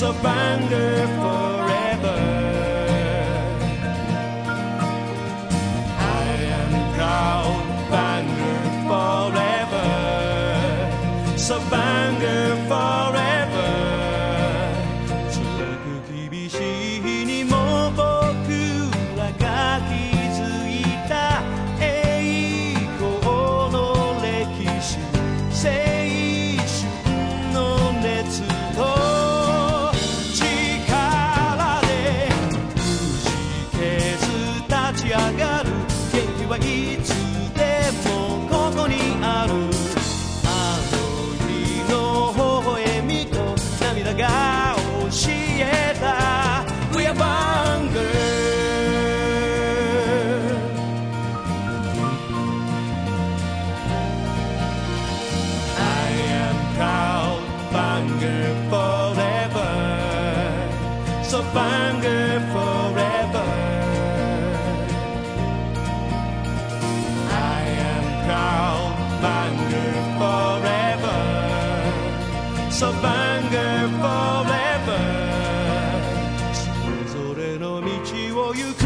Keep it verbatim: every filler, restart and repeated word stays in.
So banger forever. I am proud banger forever. So banger forever. 辛く厳しい日にも僕らが築いた栄光の歴史、青春の熱と上がる元気はいつでもここにある。あの日の微笑みと涙が教えた We are Banger。 I am proud Banger forever. So Banger forever. So banger forever. それぞれの道を行く